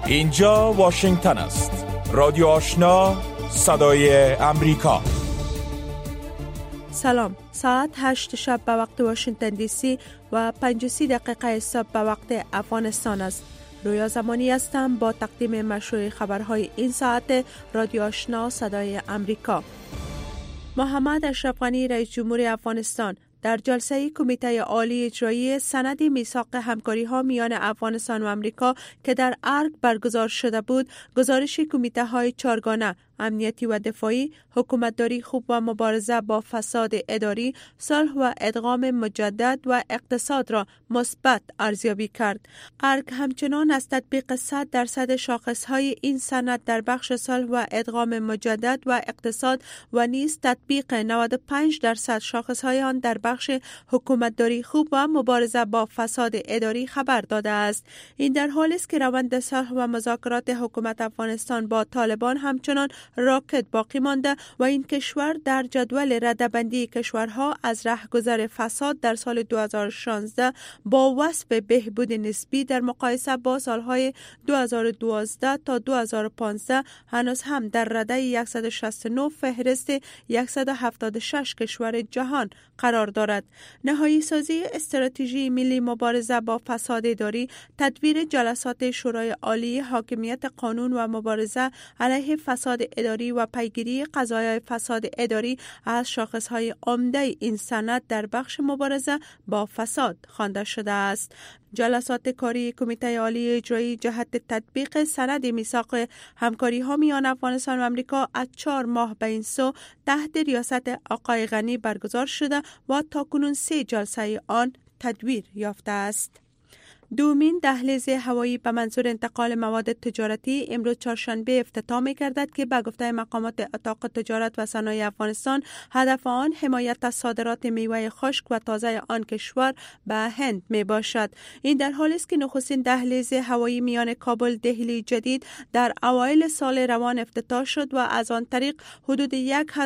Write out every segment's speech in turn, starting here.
اینجا واشنگتن است. رادیو آشنا، صدای امریکا. سلام. ساعت 8 شب به وقت واشنگتن دی سی و 5:30 دقیقه صبح به وقت افغانستان است. رویا زمانی هستم با تقدیم مشروع خبرهای این ساعت رادیو آشنا صدای امریکا. محمد اشرف غنی رئیس جمهور افغانستان در جلسه کمیته عالی اجرایی سند میثاق همکاری‌ها میان افغانستان و امریکا که در ارگ برگزار شده بود، گزارش کمیته‌های چهارگانه امنیتی و دفاعی، حکومتداری خوب و مبارزه با فساد اداری، صلح و ادغام مجدد و اقتصاد را مثبت ارزیابی کرد. ارگ همچنان از تطبیق 100% شاخصهای این سند در بخش صلح و ادغام مجدد و اقتصاد و نیز تطبیق 95% شاخصهای آن در بخش حکومتداری خوب و مبارزه با فساد اداری خبر داده است. این در حالی است که روند صلح و مذاکرات حکومت افغانستان با طالبان همچنان راکد باقی مانده و این کشور در جدول رده‌بندی کشورها از رهگذر فساد در سال 2016 با وصف بهبود نسبی در مقایسه با سالهای 2012 تا 2015 هنوز هم در رده 169 فهرست 176 کشور جهان قرار دارد. نهایی سازی استراتژی ملی مبارزه با فساد اداری، تدبیر جلسات شورای عالی حاکمیت قانون و مبارزه علیه فساد اداری و پیگیری قضایای فساد اداری از شاخصهای عمده این سند در بخش مبارزه با فساد خوانده شده است. جلسات کاری کمیته عالی اجرایی جهت تطبیق سند میثاق همکاری‌ها میان افغانستان و امریکا از 4 ماه به این سو تحت ریاست آقای غنی برگزار شده و تاکنون 3 جلسه آن تدویر یافته است. دومین دهلیز هوایی به منظور انتقال مواد تجارتی امروز چهارشنبه افتتاح می‌گردد که به گفته مقامات اتاق تجارت و صنایع افغانستان هدف آن حمایت از صادرات میوه خشک و تازه آن کشور به هند میباشد. این در حالی است که نخستین دهلیز هوایی میان کابل دهلی جدید در اوایل سال روان افتتاح شد و از آن طریق حدود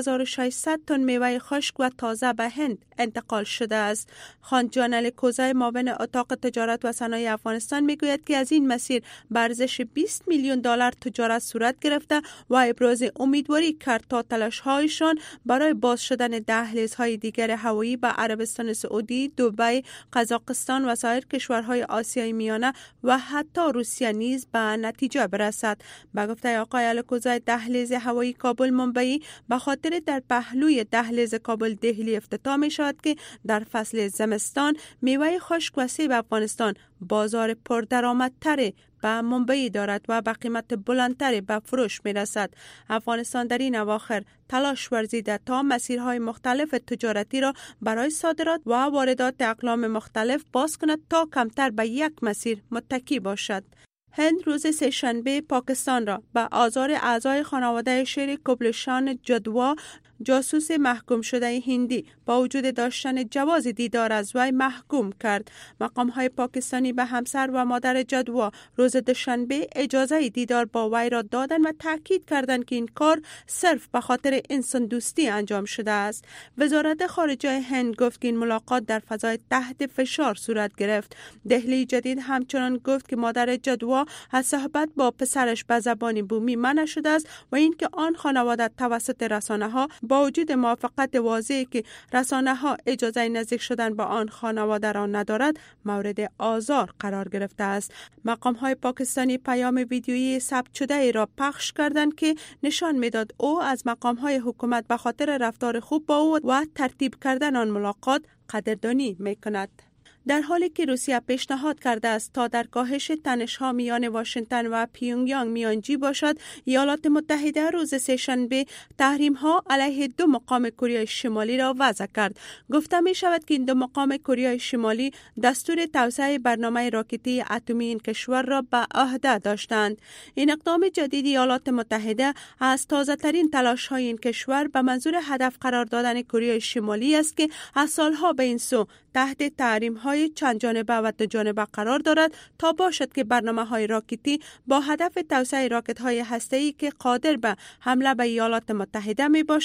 1600 تن میوه خشک و تازه به هند انتقال شده است. خان جان علی کوزه معاون اتاق تجارت و صنایع افغانستان میگوید که از این مسیر به ارزش 20 میلیون دلار تجارت صورت گرفته و ابراز امیدواری کرد تا تلاش‌هایشان برای باز شدن دهلیزهای دیگر هوایی به عربستان سعودی، دبی، قزاقستان و سایر کشورهای آسیای میانه و حتی روسیه نیز به نتیجه برسد. به گفته آقای الکوزای، دهلیز هوایی کابل منبعی به خاطر در پهلوی دهلیز کابل دهلی افتتاح می شود که در فصل زمستان میوه خشک و سیب افغانستان بازار پردرآمدتر به منبعی دارد و به قیمت بلندتر به فروش می رسد. افغانستان در این اواخر تلاش ورزیده تا مسیرهای مختلف تجارتی را برای صادرات و واردات اقلام مختلف باز کند تا کمتر به یک مسیر متکی باشد. هند روز سه‌شنبه پاکستان را به آزار اعضای خانواده شیر کبلشان جدوا، جاسوس محکوم شده هندی، با وجود داشتن جواز دیدار از وی محکوم کرد. مقام‌های پاکستانی به همسر و مادر جدوا روز دوشنبه اجازه دیدار با وی را دادند و تاکید کردند که این کار صرف به خاطر انسان دوستی انجام شده است. وزارت خارجه هند گفت که این ملاقات در فضای تحت فشار صورت گرفت. دهلی جدید همچنان گفت که مادر جدوا از صحبت با پسرش به زبان بومی منع شده است و اینکه آن خانواده توسط رسانه‌ها با وجود موافقت واضحی که رسانه‌ها اجازه نزدیک شدن با آن خانواده را ندارد، مورد آزار قرار گرفته است. مقام‌های پاکستانی پیام ویدیویی ثبت شده ای را پخش کردند که نشان می‌داد او از مقام‌های حکومت به خاطر رفتار خوب با او و ترتیب کردن آن ملاقات قدردانی می‌کند. در حالی که روسیه پیشنهاد کرده است تا در کاهش تنش‌ها میان واشنگتن و پیونگیانگ میانجی باشد، ایالات متحده روز سه‌شنبه تحریم‌ها علیه 2 مقام کره شمالی را وضع کرد. گفته می شود که این 2 مقام کره شمالی دستور توسعه برنامه راکتی اتمی این کشور را به عهده داشتند. این اقدام جدید ایالات متحده از تازه‌ترین تلاش‌های این کشور به منظور هدف قرار دادن کره شمالی است که از سالها به این سو تحت تحریم‌های چند جانبه و دو جانبه قرار دارد تا باشد که برنامه‌های راکتی با هدف توسعه راکت‌های هسته‌ای که قادر به حمله به ایالات متحده می‌باشند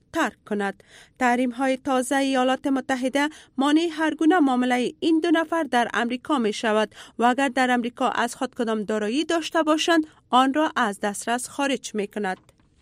ترک کند. تحریم های تازه ایالات متحده مانع هر گونه معامله این دو نفر در امریکا می شود و اگر در امریکا از خود کدام دارایی داشته باشند آن را از دسترس خارج می کند.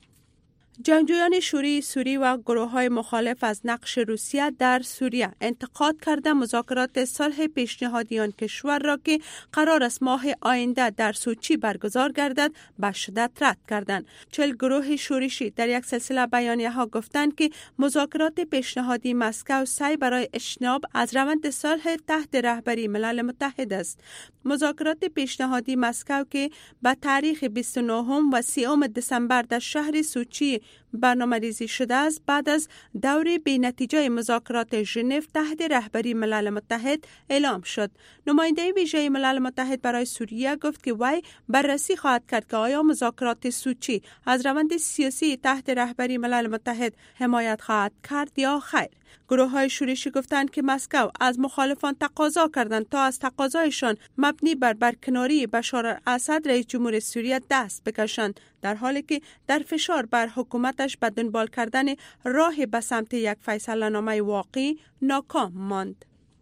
جنگجویان شوری سوری و گروه‌های مخالف از نقش روسیه در سوریه انتقاد کرده مذاکرات صلح پیشنهادی آن کشور را که قرار است ماه آینده در سوچی برگزار گردد به شدت رد کردند. 40 گروه شورشی در یک سلسله بیانیه‌ها گفتند که مذاکرات پیشنهادی مسکو سعی برای اجتناب از روند صلح تحت رهبری ملل متحد است. مذاکرات پیشنهادی مسکو که به تاریخ 29 و 30 دسامبر در شهر سوچی برنامه‌ریزی شده است بعد از دور بی‌نتیجه مذاکرات ژنو تحت رهبری ملل متحد اعلام شد. نماینده ویژه ملل متحد برای سوریه گفت که وی بررسی خواهد کرد که آیا مذاکرات سوچی از روند سیاسی تحت رهبری ملل متحد حمایت خواهد کرد یا خیر. گروه‌های شورشی گفتند که مسکو از مخالفان تقاضا کردند تا از تقاضایشان مبنی بر برکناری بشار الاسد رئیس جمهور سوریه دست بکشند، در حالی که در فشار بر حکومتش به دنبال کردن راه به سمت یک فیصله‌نامه واقعی ناکام ماند.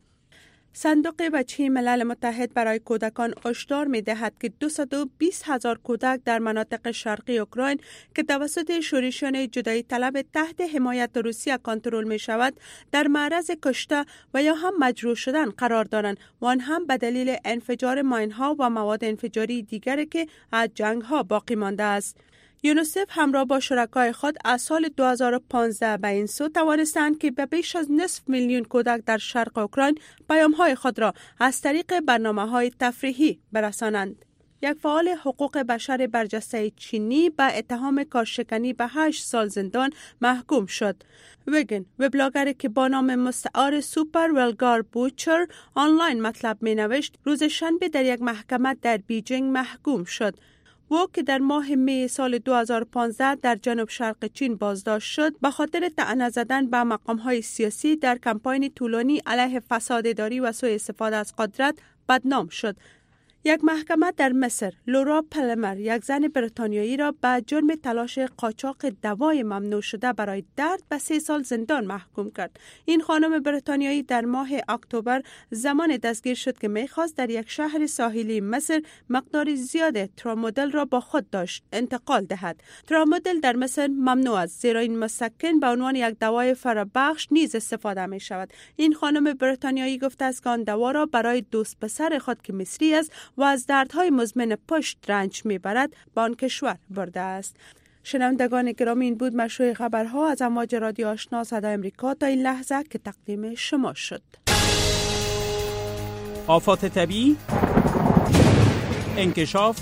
صندوق بچه ملل متحد برای کودکان هشدار می‌دهد که 220,000 کودک در مناطق شرقی اوکراین که توسط شورشیان جدایی طلب تحت حمایت روسیه کنترل می‌شود در معرض کشته و یا هم مجروح شدن قرار دارند و آن هم به دلیل انفجار ماین‌ها و مواد انفجاری دیگری که از جنگ‌ها باقی مانده است. یونیسف همراه با شرکای خود از سال 2015 به این سو توانستند که به بیش از نصف میلیون کودک در شرق اوکراین پیام‌های خود را از طریق برنامه‌های تفریحی برسانند. یک فعال حقوق بشر برجسته چینی به اتهام کارشکنی به 8 سال زندان محکوم شد. وگن وبلاگری که با نام مستعار سوپر ولگار بوچر آنلاین مطلب می‌نوشت روز شنبه در یک محکمه در بیجینگ محکوم شد. او که در ماه می سال 2015 در جنوب شرق چین بازداشت شد به خاطر طعنه زدن به مقام‌های سیاسی در کمپاین طولانی علیه فساد اداری و سوء استفاده از قدرت بدنام شد. یک محکمه در مصر لورا پلمر یک زن بریتانیایی را به جرم تلاش قاچاق دوای ممنوع شده برای درد به 3 سال زندان محکوم کرد. این خانم بریتانیایی در ماه اکتبر زمان دستگیر شد که می‌خواست در یک شهر ساحلی مصر مقدار زیاد ترامادول را با خود داشت انتقال دهد. ترامادول در مصر ممنوع است زیرا این مسکن به عنوان یک دوای فرابخش نیز استفاده می شود. این خانم بریتانیایی گفته است که آن دوا را برای دوست پسر خود که مصری است و از دردهای مزمن پشت رنج میبرد به آن کشور برده است. شنوندگان گرامی، این بود مشروع خبرها از امواج رادیو آشنا صدای امریکا تا این لحظه که تقدیم شما شد. آفات طبیعی، انکشاف،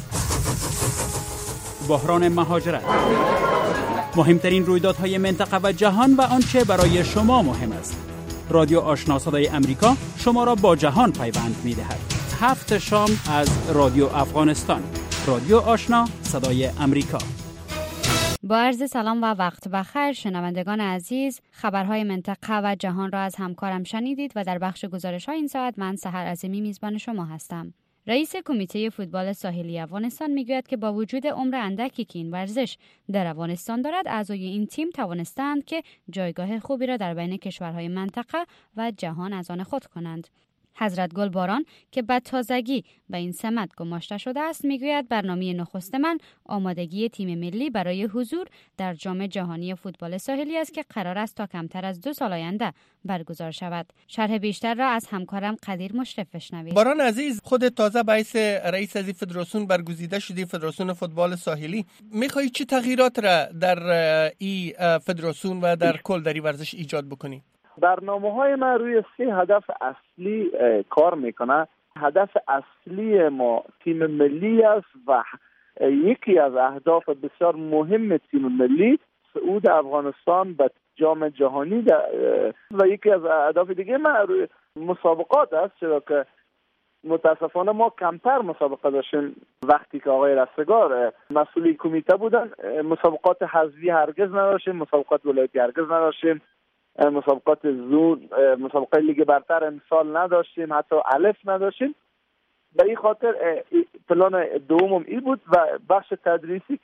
بحران مهاجرت، مهمترین رویدادهای منطقه و جهان و آنچه برای شما مهم است. رادیو آشنا صدای امریکا شما را با جهان پیوند می‌دهد. 7 شام از رادیو افغانستان. رادیو آشنا صدای امریکا. با عرض سلام و وقت بخیر شنوندگان عزیز، خبرهای منطقه و جهان را از همکارم شنیدید و در بخش گزارش‌های این ساعت من سحر عظیمی میزبان شما هستم. رئیس کمیته فوتبال ساحلی افغانستان میگوید که با وجود عمر اندکی که این ورزش در افغانستان دارد، اعضای این تیم توانستند که جایگاه خوبی را در بین کشورهای منطقه و جهان از آن خود کنند. حضرت گل باران که به تازگی به این سمت گماشته شده است میگوید برنامه نخست من آمادگی تیم ملی برای حضور در جام جهانی فوتبال ساحلی است که قرار است تا کمتر از 2 سال آینده برگزار شود. شرح بیشتر را از همکارم قدیر مشرف بشنوید. باران عزیز، خود تازه باعث رئیس از فدراسیون برگزیده شدی، فدراسیون فوتبال ساحلی. میخوایی چه تغییرات را در این فدراسیون و در کل در این ورزش ایجاد بکنی؟ برنامه‌های ما روی 3 هدف اصلی کار میکنه. هدف اصلی ما تیم ملی است و یکی از اهداف بسیار مهم تیم ملی صعود افغانستان به جام جهانی و یکی از اهداف دیگه ما روی مسابقات است، چرا که متاسفانه ما کمتر مسابقه داشتیم. وقتی که آقای رستگار مسئول کمیته بودن مسابقات حذفی هرگز نداشتیم، مسابقات ولایتی هرگز نداشتیم، مسابقات زون، مسابقه لیگ برتر امسال نداشتیم، حتی الف نداشتیم. به این خاطر پلان دومم این بود و بخش تدریسی که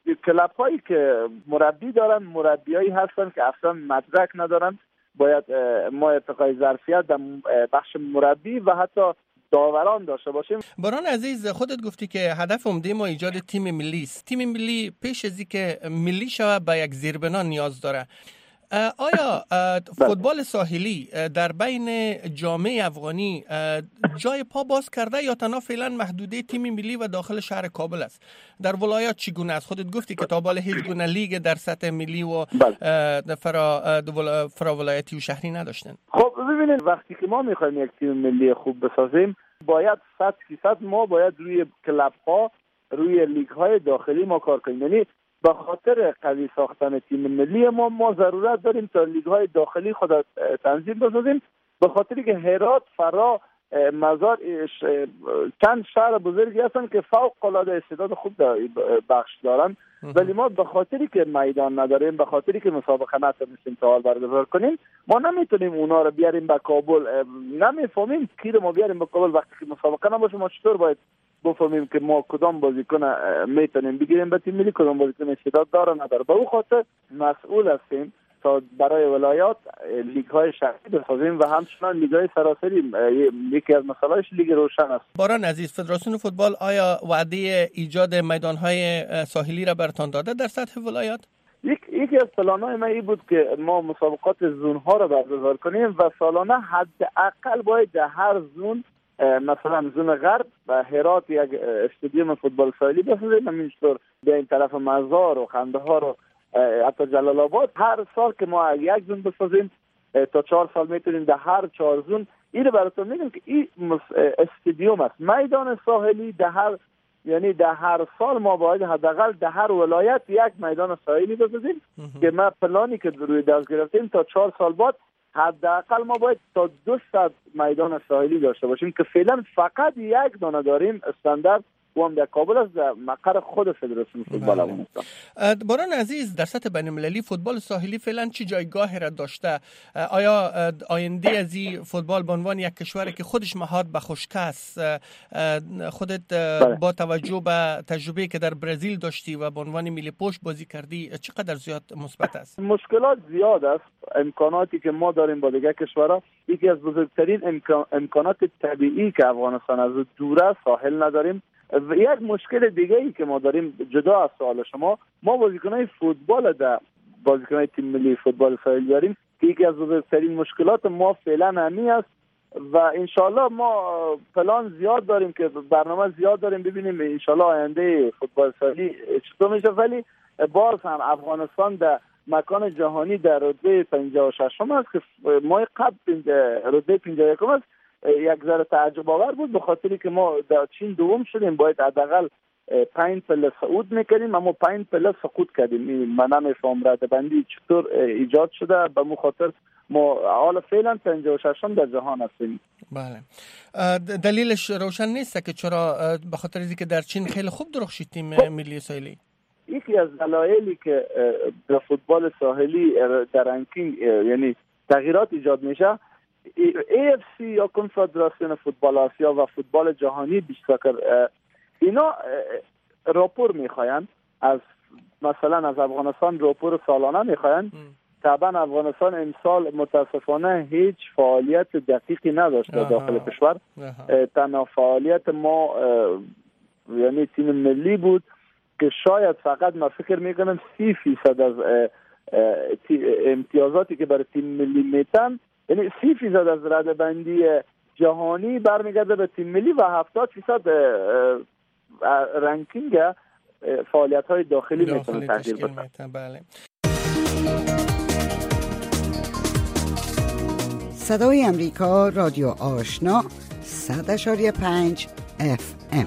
کلاب هایی که مربی دارن مربیایی هستن که اصلا مدرک ندارن. باید ما ارتقای ظرفیت در بخش مربی و حتی داوران داشته باشیم. باران عزیز، خودت گفتی که هدف عمده ما ایجاد تیم ملی است. تیم ملی پیش از اینکه ملی شود به یک زیربنا نیاز داره. آیا فوتبال ساحلی در بین جامعه افغانی جای پا باز کرده یا تنها فعلا محدوده تیم ملی و داخل شهر کابل است؟ در ولایات چگونه است؟ خودت گفتی که تا بالا هیچ گونه لیگ در سطح ملی و فرا ولایتی و شهری نداشتن. خب ببینید، وقتی که ما میخوایم یک تیم ملی خوب بسازیم باید 100% ما باید روی کلاب ها، روی لیگ های داخلی ما کار کنیم. یعنی به خاطر قوی ساختن تیم ملی ما ضرورت داریم تا لیگ های داخلی خود تنظیم بسازیم، به خاطری که هرات، فرا، مزار چند شهر بزرگی هستن که فوق العاده استعداد خوب بخش دارن، ولی ما به خاطری که میدان نداریم، به خاطری که مسابقه نتونستیم تا حال برگزار کنیم، ما نمیتونیم اونا رو بیاریم به کابل. نمیفهمیم کی رو ما بیاریم به کابل وقتی که مسابقه نباشه. ما چطور باید بفهمیم که ما کدام بازیکن میتونیم بگیریم به تیم ملی، کدام بازیکن استعداد داره نداره؟ به اون خاطر مسئول هستیم تا برای ولایات لیگ های شهری بسازیم و همچنان لیگ های سراسری. یکی از مسائلش لیگ روشن است. باران عزیز، فدراسیون فوتبال آیا وعده ایجاد میدان های ساحلی را برتان داده در سطح ولایات؟ یکی از پلان‌های ما این بود که ما مسابقات زون ها را برگزار کنیم و سالانه حداقل باید در هر زون، مثلا زون غرب و هرات، یک استادیوم فوتبال ساحلی بسازیم. همینطور به این طرف مزار و قندهار و حتی جلال آباد هر سال که ما یک زون بسازیم تا 4 سال میتونیم در هر 4 زون. این رو براتون میگم که این استادیوم است، میدان ساحلی در هر سال ما باید حداقل در هر ولایت یک میدان ساحلی بسازیم که ما پلانی که روی دست گرفتیم تا 4 سال بعد حداقل ما باید تا 200 میدان ساحلی داشته باشیم که فعلا فقط یک دانه داریم استاندارد و هم در کابل است، در مقر خود فدراسیون فوتبال افغانستان. باران عزیز، در سطح بین المللی فوتبال ساحلی فعلا چه جایگاهی را داشته؟ آیا آینده از این فوتبال به عنوان یک کشوری که خودش مهاد به خشکی است، خودت با توجه به تجربه که در برزیل داشتی و به عنوان ملی پوش بازی کردی چقدر زیاد مثبت است؟ مشکلات زیاد است. امکاناتی که ما داریم با دیگر کشورها، یکی از بزرگترین امکانات طبیعی که افغانستان از دور است، ساحل نداریم. و یک مشکل دیگه ای که ما داریم جدا از سوال شما، ما بازیکنای فوتبال در بازیکنای تیم ملی فوتبال ساحلی داریم که یکی از بزرگترین مشکلات ما فعلا همین است و انشالله ما پلان زیاد داریم که برنامه زیاد داریم ببینیم انشالله آینده فوتبال ساحلی چطور میشه. ولی باز هم افغانستان در مکان جهانی در رتبه 56 است که ما قبل رتبه 51 است. یک ذره تعجب آور بود به خاطری که ما در چین دوم شدیم، باید حداقل 5 پله صعود میکردیم اما 5 پله سقوط کردیم. من نمیفهم ردبندی چطور ایجاد شده، به مو خاطر ما حالا فعلا 56 در جهان هستیم. بله، دلیلش روشن نیست که چرا؟ به خاطر اینکه در چین خیلی خوب درخشید تیم ملی ساحلی. یکی از دلایلی که در فوتبال ساحلی در رنکینگ یعنی تغییرات ایجاد میشه، AFC یا کنفدراسیون فوتبال آسیا و فوتبال جهانی بیشتر اینا راپور میخواین از مثلا از افغانستان راپور سالانه میخواین. طبعا افغانستان امسال متاسفانه هیچ فعالیت دقیقی نداشته داخل کشور. تنها فعالیت ما یعنی تیم ملی بود که شاید فقط من فکر میکنم 30% از امتیازاتی که برای تیم ملی میتن، یعنی 30% از ردبندی جهانی برمیگرده به تیم ملی و 70% رنکینگ فعالیت‌های داخلی میتونه تغییر بده. بله. صدای امریکا، رادیو آشنا 100.5 FM.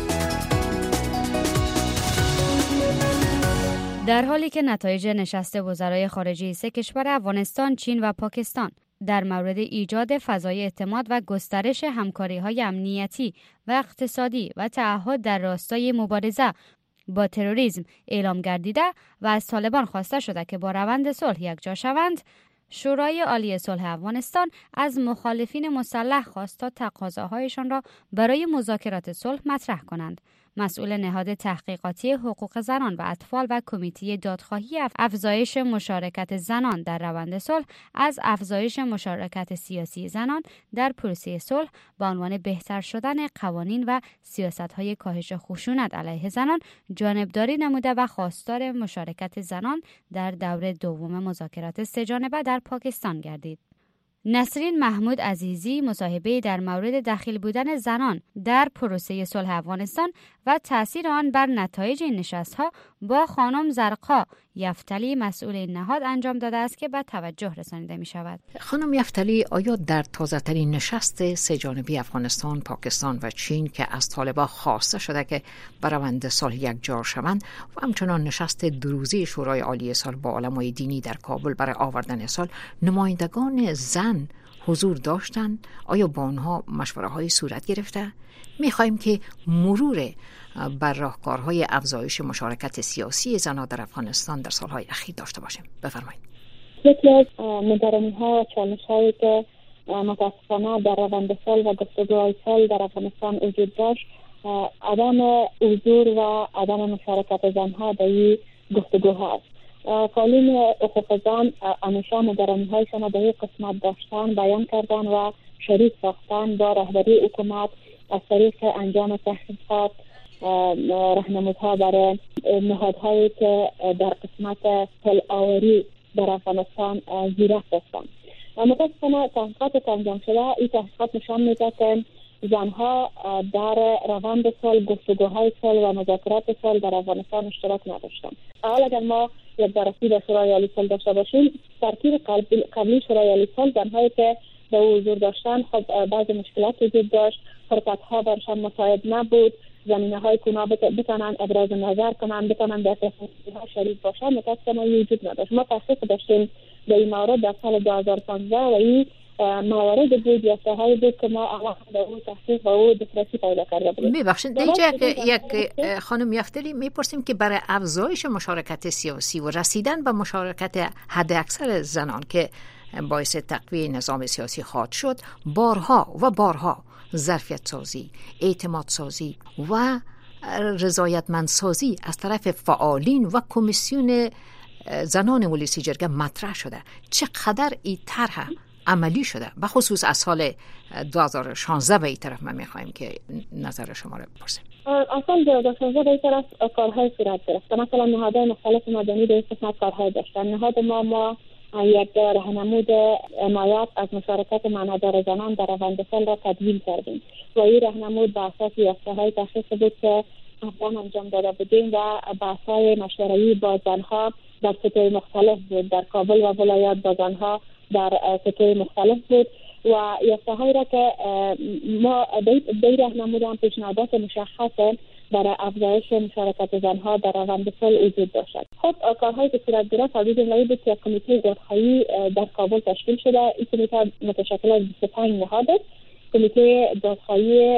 در حالی که نتایج نشست وزرای خارجه 3 کشور افغانستان، چین و پاکستان در مورد ایجاد فضای اعتماد و گسترش همکاری‌های امنیتی و اقتصادی و تعهد در راستای مبارزه با تروریسم اعلام گردیده و از طالبان خواسته شده که با روند صلح یکجا شوند، شورای عالی صلح افغانستان از مخالفین مسلح خواست تا تقاضاهایشان را برای مذاکرات صلح مطرح کنند مسئول نهاد تحقیقاتی حقوق زنان و اطفال و کمیته دادخواهی افزایش مشارکت زنان در روند صلح از افزایش مشارکت سیاسی زنان در پروسه صلح با عنوان بهتر شدن قوانین و سیاست‌های کاهش خشونت علیه زنان جانبداری نموده و خواستار مشارکت زنان در دور دوم مذاکرات سه‌جانبه در پاکستان گردید. نسرین محمود عزیزی مصاحبه در مورد دخیل بودن زنان در پروسه صلح افغانستان و تأثیر آن بر نتایج این نشست‌ها با خانم زرقا یفتلی مسئول این نهاد انجام داده است که به توجه رسانیده می شود. خانم یفتلی، آیا در تازه‌ترین نشست سه‌جانبه افغانستان، پاکستان و چین که از طالبان خواسته شده که بر روند صلح یکجا شوند و همچنان نشست دروزی شورای عالی صلح با علمای دینی در کابل برای آوردن صلح نمایندگان زن حضور داشتند؟ آیا با آنها مشوره‌های صورت گرفته؟ می‌خوایم که مرور بر راهکارهای افزایش مشارکت سیاسی زنان در افغانستان در سالهای اخیر داشته باشیم. بفرمایید. یکی از نگرانی‌ها و چالش‌هایی که متأسفانه در روند صلح و گفتگوهای صلح در افغانستان وجود داشت، عدم حضور و عدم مشارکت زنها در این گفتگوها است. فعالین حقوق زن همیشه نگرانی‌هایشان را در این قسمت داشتن، بیان کردن و شریک ساختن با رهبری حکومت از طریق انجام تحقیقات، راهنمودها برای نهادهایی که در قسمت صلح‌آوری در افغانستان زیرک هستند. متأسفانه تحقیقات که انجام شده، این تحقیقات نشان میده که زنها در روند صلح، گفتگوهای صلح و مذاکرات صلح در افغانستان اشتراک نداشتند. حالا اگر ما یک بررسی در شورای عالی صلح داشته باشیم، ترکیب قبلی شورای عالی صلح زنهایی که به حضور داشتن خب بعضی مشکلات وجود داشت، فرصت‌ها برشان مساعد نبود، زمینه‌های که اونا بتونن ابراز نظر کنن، بتونن در تصمیم‌ها شریک باشن، متأسفانه وجود نداشت. ما تحقیق داشتیم در این مورد در سال 2015 و این موارد بود یا ساحه‌ای بود که ما اول در اون تحقیق و اون دسترسی پیدا کرده بودیم. ببخشید، اینجا یک خانم یفتلی میپرسیم که برای افزایش مشارکت سیاسی و رسیدن به مشارکت حداکثر زنان که باعث تقویت نظام سیاسی خواهد شد، بارها ظرفیت سازی، اعتماد سازی و رضایتمند سازی از طرف فعالین و کمیسیون زنان مجلس جرگه مطرح شده. چقدر این طرح عملی شده؟ به خصوص از سال 2016 به این طرف ما میخوایم که نظر شما رو بپرسیم. از سال 2016 به این طرف کارهای صورت گرفت. مثلا نهادهای مختلف مدنی به این قسمت کارهای داشتن. نهاد ما یک راهنمود حمایت از مشارکت معنادار زنان در روند صلح را تدوین کردیم و این راهنمود بر اساس یافته‌های تشخیص بود که قبلا انجام داده بودیم و بحث‌های مشورتی با زنها در سطوح مختلف بود، در کابل و ولایات با زنها در سطوح مختلف بود و یافته‌هایی را که ما در راهنمود هم پیشنهادات مشخص برای افزایش مشارکت زنها در روند صلح وجود داشت. خب کارهایی که صورت گرفت حدود این بود که کمیته دادخواهی در کابل تشکیل شده. این کمیته متشکل از 25 نهاد است. کمیته دادخواهی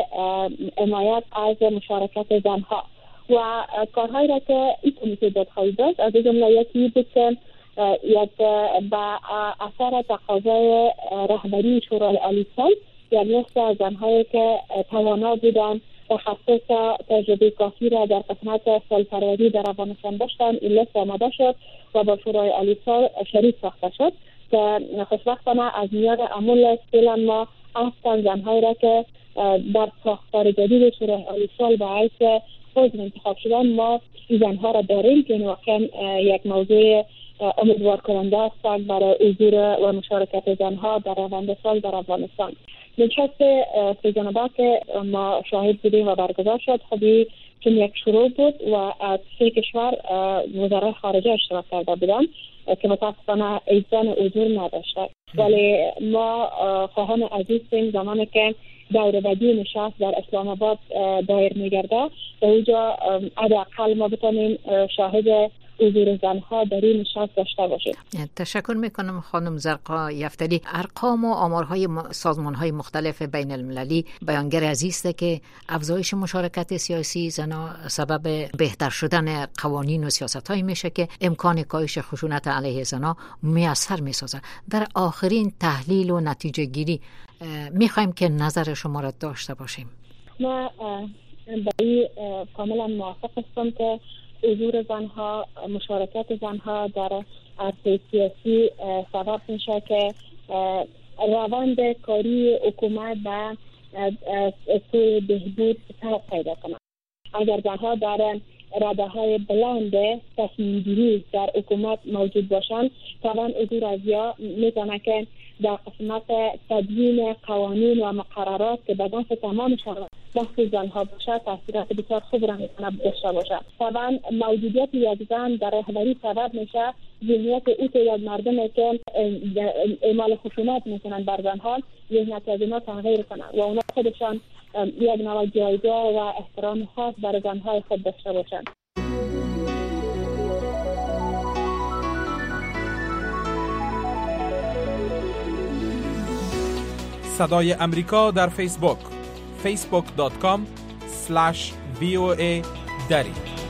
حمایت از مشارکت زنها و کارهایی را که این کمیته دادخواهی داشت از جمله یکی بود که یک با اثر تقاضای رهبری شورای عالی صلح، یعنی از زنهایی که توانا بودند تخصص تجربه کافی را در قسمت صلح‌پروری در افغانستان داشتند، این لیست آماده شد و با شورای عالی صلح شریک ساخته شد که خوشبختانه از میان عمول فعلا ما 7 زنهایی را که در ساختار جدید شورای عالی صلح به حیث عضو انتخاب شدن، ما این زنها را داریم که این واقعا یک موضوع امیدوار کننده است برای حضور و مشارکت زنها در روند صلح در افغانستان. نشست سه‌جانبه که ما شاهد بودیم و برگزار شد، خودی چون یک شروع بود و از 3 کشور وزرای خارجه اشتراک کرده بودند که متاسفانه ایزان حضور نداشته، ولی ما خواهان عزیز این زمانی که دور بعدی نشست در اسلام آباد دایر می‌گرده در اونجا حداقل ما بتونیم شاهد حضور زنها در این نشست داشته باشیم. تشکر میکنم خانم زرقا یفتلی. ارقام و آمارهای سازمانهای مختلف بین المللی بیانگر است که افزایش مشارکت سیاسی زنها سبب بهتر شدن قوانین و سیاست‌هایی میشه که امکان کاهش خشونت علیه زنها میسر میسازه. در آخرین تحلیل و نتیجه گیری میخوایم که نظر شما را داشته باشیم. ما با این کاملا موافق هستم که حضور زنها، مشارکت زنها در عرصه سیاسی سبب میشه که روند کاری حکومت به سوی بهبود سبب پیدا کنه. اگر زنها در رده های بلند تصمیم گیری در حکومت موجود باشند، طبعا حضور ازیا میتونه که در قسمت تدوین قوانین و مقررات که به دست تمام بحث زنها باشه تاثیرات بسیار خوب را میتونه داشته باشه. طبعا موجودیت یک زن در رهبری سبب میشه ذهنیت او تعداد مردمی که اعمال خشونت میکنن بر زنها ذهنیت از اینا تغییر کنن و اونا خودشان یک نوع جایگاه و احترام خاص بر زنهای خود داشته باشن. صدای امریکا در فیسبوک facebook.com/VOA دری.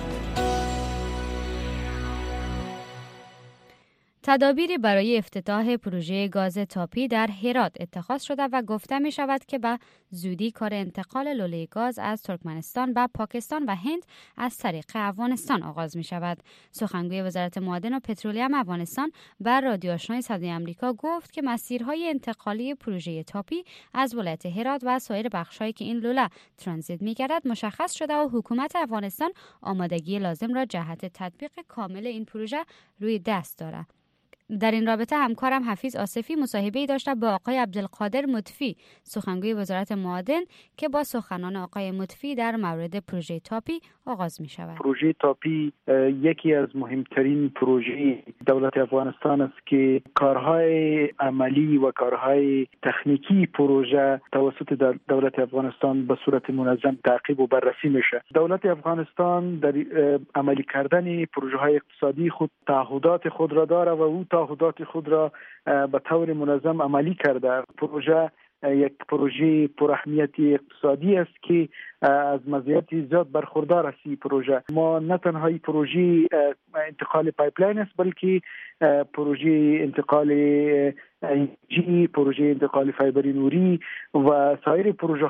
تدابیری برای افتتاح پروژه گاز تاپی در هرات اتخاذ شده و گفته می شود که به زودی کار انتقال لوله گاز از ترکمنستان به پاکستان و هند از طریق افغانستان آغاز می شود. سخنگوی وزارت معادن و پترولیم افغانستان بر رادیو آشنای صدای آمریکا گفت که مسیرهای انتقالی پروژه تاپی از ولایت هرات و سایر بخش‌هایی که این لوله ترانزیت می‌گردد مشخص شده و حکومت افغانستان آمادگی لازم را جهت تطبیق کامل این پروژه روی دست دارد. در این رابطه همکارم حفیظ آصفی مصاحبه‌ای داشته با آقای عبدالقادر مطفی، سخنگوی وزارت معادن، که با سخنان آقای مطفی در مورد پروژه تاپی آغاز می شود. پروژه تاپی یکی از مهمترین پروژه دولت افغانستان است که کارهای عملی و کارهای تکنیکی پروژه توسط دولت افغانستان به صورت منظم تعقیب و بررسی میشه. دولت افغانستان در عملی کردن پروژه های اقتصادی خود تعهدات خود را داره و او تعهدات خود را به طور منظم عملی کرده. پروژه یک پروژه پر اهمیت اقتصادی است که از مزیت زیاد برخوردار است. این پروژه ما نه تنها پروژه انتقال پایپلاین است بلکه پروژه انتقال انرژی، پروژه انتقال فایبر نوری و سایر پروژه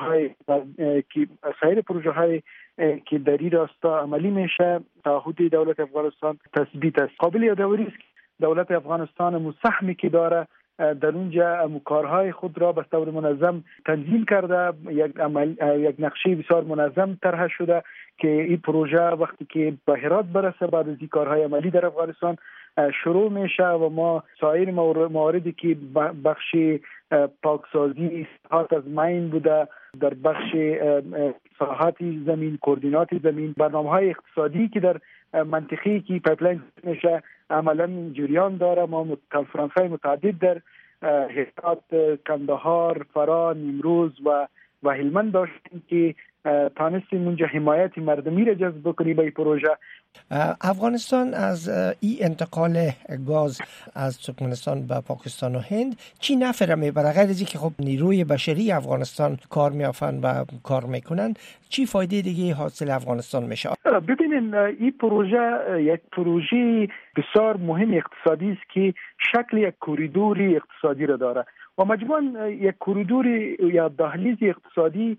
های که در این راستا عملی میشه تعهد دولت افغانستان تثبیت است. قابل یادآوری است دولت افغانستان مساهمی که داره در اونجا کارهای خود را به طور منظم تنظیم کرده. یک نقشه بسیار منظم طرح شده که این پروژه وقتی که به هرات برسه بعد از این کارهای عملی در افغانستان شروع میشه و ما سایر مواردی که بخش پاکسازی ساحات از ماین بوده، در بخش ساحات زمین، کوردینات زمین، برنامه‌های اقتصادی که در منطقه‌ای که پایپلاین میشه عملا جریان داره. ما کنفرانس‌های متعدد در هرات، کندهار، فرا، نیمروز و هلمند داشتیم که تانستیم اونجا حمایت مردمی را جذب بکنیم به این پروژه. افغانستان از این انتقال گاز از ترکمنستان به پاکستان و هند چی نفع میبره؟ غیر از اینکه خب نیروی بشری افغانستان کار میافن و کار میکنن، چی فایده دیگه حاصل افغانستان میشه؟ ببینین این پروژه یک پروژه بسیار مهم اقتصادی است که شکل یک کوریدوری اقتصادی را داره و مجموعاً یک کوریدوری یا دهلیز اقتصادی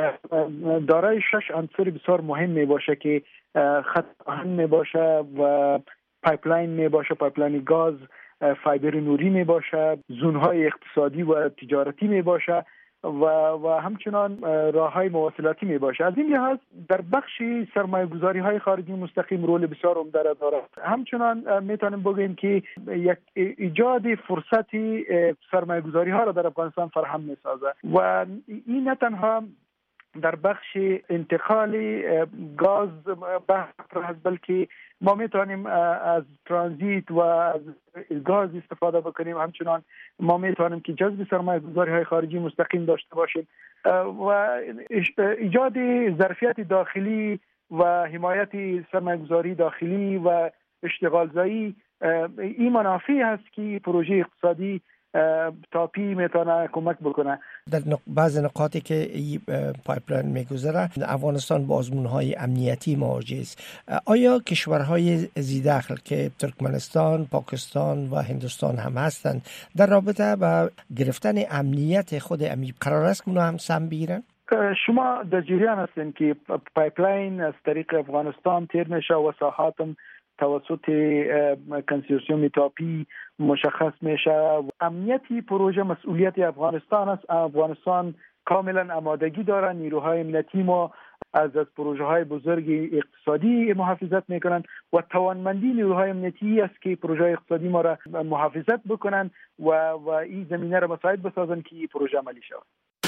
دارای 6 عنصر بسیار مهم می باشه که خط آهن می باشه و پایپلاین می باشه، پایپلاین گاز، فایبر نوری می باشه، زونهای اقتصادی و تجارتی می باشه و همچنان راههای مواصلاتی می باشه. از این لحاظ در بخش سرمایه‌گذاری های خارجی مستقیم رول بسیار عمده دارد. همچنان می توانیم بگوییم که یک ایجاد فرصتی سرمایه‌گذاری ها را در افغانستان فراهم می سازه و این نه تنها در بخش انتقال گاز بحث هست بلکه ما میتونیم از ترانزیت و از گاز استفاده بکنیم. همچنان ما میتونیم که جذب سرمایه‌گذاری های خارجی مستقیم داشته باشیم و ایجاد ظرفیت داخلی و حمایت سرمایه‌گذاری داخلی و اشتغالزایی این منافع هست که پروژه اقتصادی تاپی میتونه کمک بکنه. در بعض نقاطی که این پایپلاین میگذره افغانستان با آزمون‌های امنیتی مواجه است. آیا کشورهای ذی‌دخل که ترکمنستان، پاکستان و هندوستان هم هستند در رابطه با گرفتن امنیت خود قرار است که اونها هم سهم بگیرن؟ شما در جریان هستین که پایپلاین از طریق افغانستان تیر میشه و ساحاتم توسط کنسورسیوم تاپی مشخص میشه. امنیتی پروژه مسئولیت افغانستان است. افغانستان کاملا آمادگی داره. نیروهای امنیتی ما از پروژه های بزرگ اقتصادی محافظت میکنند و توانمندی نیروهای امنیتی است که پروژه اقتصادی ما را محافظت بکنند و این زمینه را مساعد بسازند که پروژه عملی شود.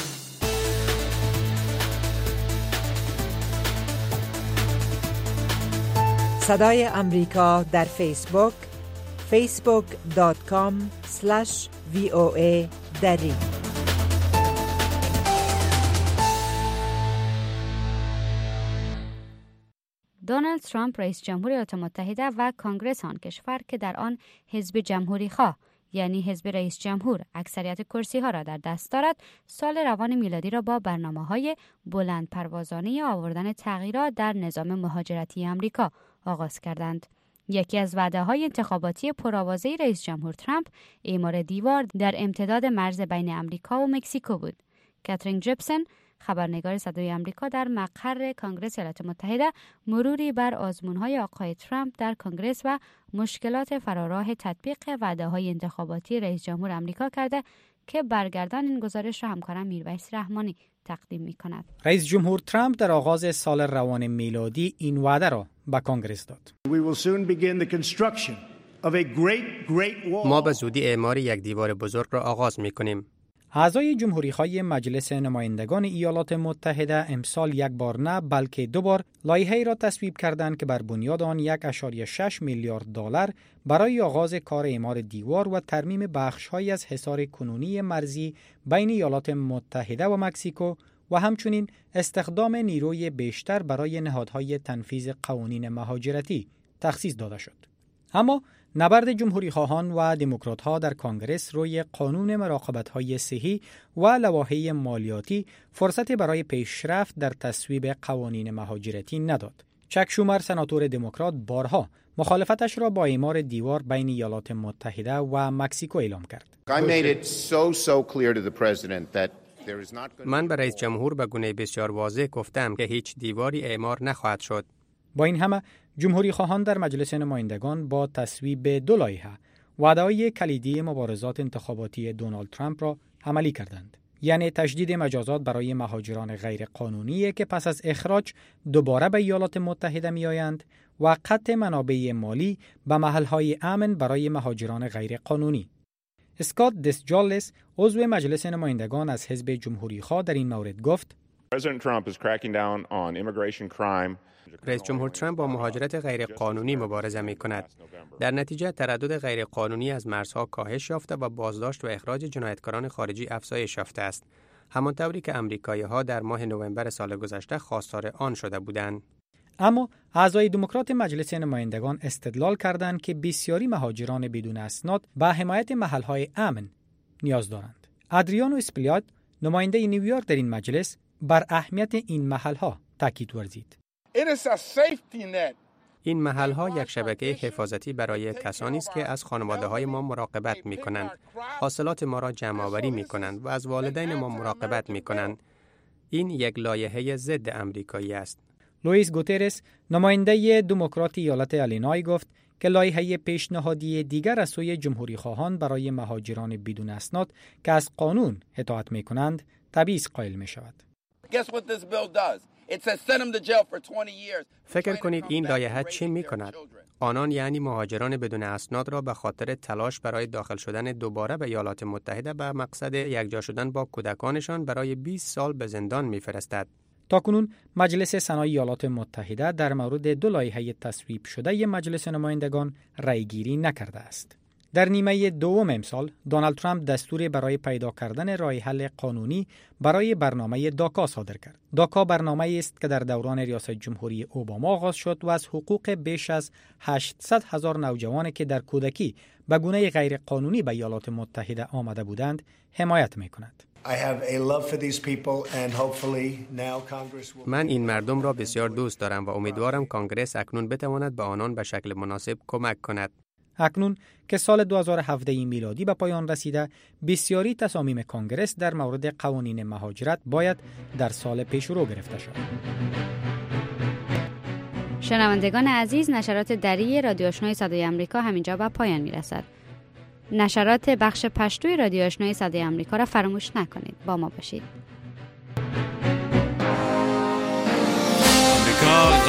صدای امریکا در فیسبوک facebook.com/VOA دری. دونالد ترامپ رئیس جمهور ایالات متحده و کنگره آن کشور که در آن حزب جمهوری خواه یعنی حزب رئیس جمهور اکثریت کرسی ها را در دست دارد، سال روان میلادی را با برنامه‌های بلند پروازانه آوردن تغییرات در نظام مهاجرتی آمریکا آغاز کردند. یکی از وعده‌های انتخاباتی پرآوازه رئیس جمهور ترامپ اعمار دیوار در امتداد مرز بین آمریکا و مکزیکو بود. کاترین جیپسن، خبرنگار صدای آمریکا در مقر کنگره ایالات متحده، مروری بر آزمون‌های آقای ترامپ در کنگره و مشکلات فراراه تطبیق وعده‌های انتخاباتی رئیس جمهور آمریکا کرده که برگردان این گزارش را همکارم میرویس رحمانی تقدیم می‌کند. رئیس جمهور ترامپ در آغاز سال روان میلادی این وعده را به کنگره داد. ما به زودی اعمار یک دیوار بزرگ را آغاز می‌کنیم. اعضای جمهوری‌خواه مجلس نمایندگان ایالات متحده امسال یک بار نه بلکه دو بار لایحه‌ای را تصویب کردند که بر بنیاد آن 1.6 میلیارد دلار برای آغاز کار اعمار دیوار و ترمیم بخش‌هایی از حصار کنونی مرزی بین ایالات متحده و مکزیکو و همچنین استخدام نیروی بیشتر برای نهادهای تنفیذ قوانین مهاجرتی تخصیص داده شد. اما نبرد جمهوری‌خواهان و دموکرات‌ها در کنگره روی قانون مراقبت‌های صحی و لوایح مالیاتی فرصتی برای پیشرفت در تصویب قوانین مهاجرتی نداد. چک شومر، سناتور دموکرات، بارها مخالفتش را با اعمار دیوار بین ایالات متحده و مکزیکو اعلام کرد. من به رئیس جمهور به گونه بسیار واضح گفتم که هیچ دیواری اعمار نخواهد شد. با این همه جمهوری خواهان در مجلس نمایندگان با تصویب دو لایحه وعده‌های کلیدی مبارزات انتخاباتی دونالد ترامپ را عملی کردند، یعنی تشدید مجازات برای مهاجران غیر قانونی که پس از اخراج دوباره به ایالات متحده می‌آیند و قطع منابع مالی به محل‌های امن برای مهاجران غیر قانونی. اسکات دسجالس، عضو مجلس نمایندگان از حزب جمهوری‌خواه، در این مورد گفت: رئیس جمهور ترامپ با مهاجرت غیر قانونی مبارزه می کند. در نتیجه تردد غیر قانونی از مرزها کاهش یافته و بازداشت و اخراج جنایتکاران خارجی افزایش یافته است، همانطوری که آمریکایی‌ها در ماه نوامبر سال گذشته خواستار آن شده بودند. اما اعضای دموکرات مجلس نمایندگان استدلال کردند که بسیاری مهاجران بدون اسناد به حمایت محل‌های امن نیاز دارند. ادریانو اسپلیات، نماینده نیویورک در این مجلس، بر اهمیت این محل‌ها تاکید ورزید. این محل‌ها یک شبکه حفاظتی برای کسانی است که از خانواده‌های ما مراقبت می‌کنند، حاصلات ما را جمع‌آوری می‌کنند و از والدین ما مراقبت می‌کنند. این یک لایحه ضد آمریکایی است. لوئیس گوترس، نماینده دموکرات ایالت آلیینای، گفت که لایحه پیشنهادی دیگر از سوی جمهوری‌خواهان برای مهاجران بدون اسناد که از قانون اطاعت می‌کنند تبعیض قائل می‌شود. فکر کنید این لایحه چی می‌کند؟ آنان یعنی مهاجران بدون اسناد را به خاطر تلاش برای داخل شدن دوباره به ایالات متحده به مقصد یکجا شدن با کودکانشان برای 20 سال به زندان می‌فرستد. تاکنون مجلس سنای ایالات متحده در مورد دو لایحه تصویب شده مجلس نمایندگان رأی‌گیری نکرده است. در نیمه دوم امسال، دونالد ترامپ دستور برای پیدا کردن راه حل قانونی برای برنامه داکا صادر کرد. داکا برنامه‌ای است که در دوران ریاست جمهوری اوباما آغاز شد و از حقوق بیش از 800,000 نوجوانی که در کودکی به گونه غیر قانونی به ایالات متحده آمده بودند حمایت می‌کند. من این مردم را بسیار دوست دارم و امیدوارم کانگرس اکنون بتواند به آنان به شکل مناسب کمک کند. اکنون که سال 2017 میلادی به پایان رسیده، بسیاری تصامیم کنگرس در مورد قوانین مهاجرت باید در سال پیش رو گرفته شود. شنوندگان عزیز، نشرات دری رادیو آشنای صدای آمریکا همینجا به پایان میرسد. نشرات بخش پشتوی رادیو آشنای صدای آمریکا را فراموش نکنید. با ما باشید.